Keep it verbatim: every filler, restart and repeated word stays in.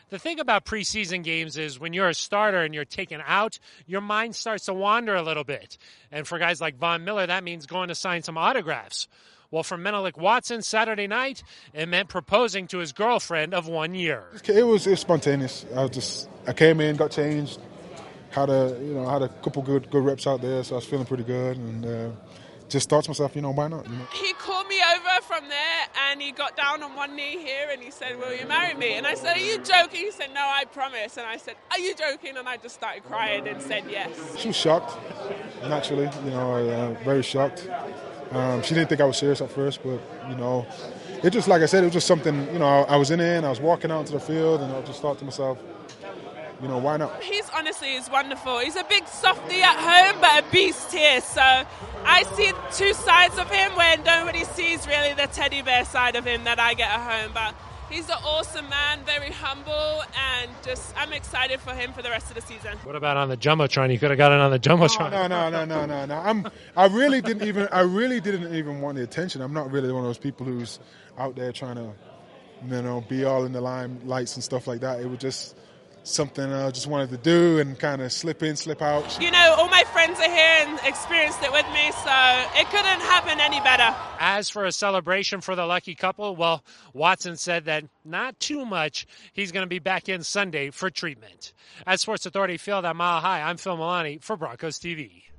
The thing about preseason games is when you're a starter and you're taken out, your mind starts to wander a little bit. And for guys like Von Miller, that means going to sign some autographs. Well, for Menelik Watson, Saturday night, it meant proposing to his girlfriend of one year. It was, it was spontaneous. I was just, I came in, got changed, had a, you know, had a couple good, good reps out there, so I was feeling pretty good, and uh, just thought to myself, you know, why not? You know? He called me over from there, and he got down on one knee here, and he said, "Will you marry me?" And I said, "Are you joking?" He said, "No, I promise." And I said, "Are you joking?" And I just started crying and said yes. She was shocked, naturally, you know, uh, very shocked. Um, she didn't think I was serious at first, but, you know, it just, like I said, it was just something, you know, I, I was in there and I was walking out into the field, and I just thought to myself, you know, why not? He's honestly is wonderful. He's a big softy at home, but a beast here. So I see two sides of him where nobody sees really the teddy bear side of him that I get at home. But he's an awesome man, very humble, and just I'm excited for him for the rest of the season. What about on the Jumbotron? You could have got it on the Jumbotron. No, no, no, no, no, no. I'm. I really didn't even. I really didn't even want the attention. I'm not really one of those people who's out there trying to, you know, be all in the limelights and stuff like that. It was just something I just wanted to do and kind of slip in, slip out. You know, all my friends are here and experienced it with me, so it couldn't happen any better. As for a celebration for the lucky couple, well, Watson said that not too much. He's going to be back in Sunday for treatment. At Sports Authority Field at Mile High, I'm Phil Milani for Broncos T V.